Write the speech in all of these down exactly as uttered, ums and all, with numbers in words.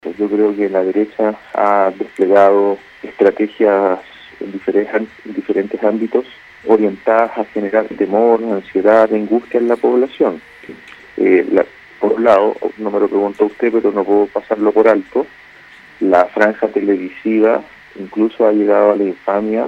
Pues yo creo que la derecha ha desplegado estrategias en diferentes, en diferentes ámbitos orientadas a generar temor, ansiedad, angustia en la población. Eh, la, por un lado, no me lo preguntó usted, pero no puedo pasarlo por alto, la franja televisiva incluso ha llegado a la infamia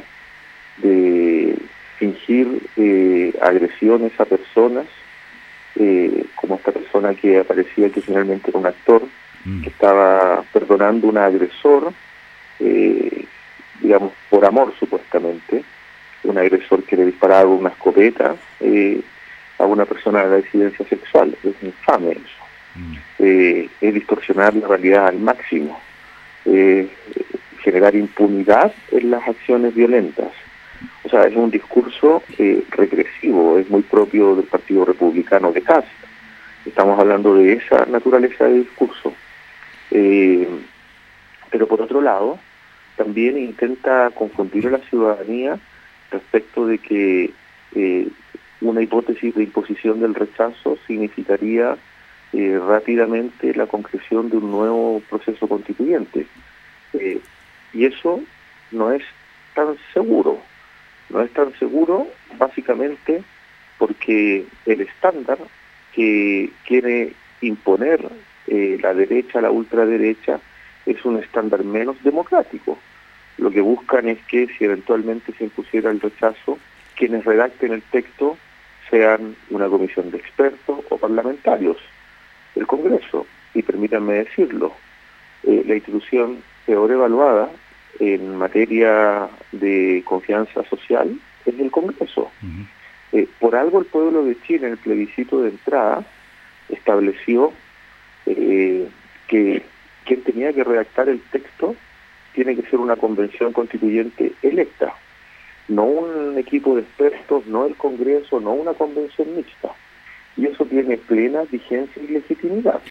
de fingir eh, agresiones a personas, eh, como esta persona que aparecía que finalmente era un actor, que estaba perdonando a un agresor, eh, digamos, por amor supuestamente, un agresor que le disparaba una escopeta eh, a una persona de la disidencia sexual. Es infame eso. Mm. Eh, es distorsionar la realidad al máximo, eh, generar impunidad en las acciones violentas. O sea, es un discurso eh, regresivo, es muy propio del Partido Republicano de Kast. Estamos hablando de esa naturaleza de discurso. Eh, pero por otro lado, también intenta confundir a la ciudadanía respecto de que eh, una hipótesis de imposición del rechazo significaría eh, rápidamente la concreción de un nuevo proceso constituyente. Eh, y eso no es tan seguro. No es tan seguro básicamente porque el estándar que quiere imponer eh, la derecha, la ultraderecha, es un estándar menos democrático. Lo que buscan es que si eventualmente se impusiera el rechazo, quienes redacten el texto sean una comisión de expertos o parlamentarios del Congreso. Y permítanme decirlo, eh, la institución peor evaluada en materia de confianza social es el Congreso. Uh-huh. Eh, por algo el pueblo de Chile en el plebiscito de entrada estableció eh, que quien tenía que redactar el texto tiene que ser una convención constituyente electa, no un equipo de expertos, no el Congreso, no una convención mixta. Y eso tiene plena vigencia y legitimidad.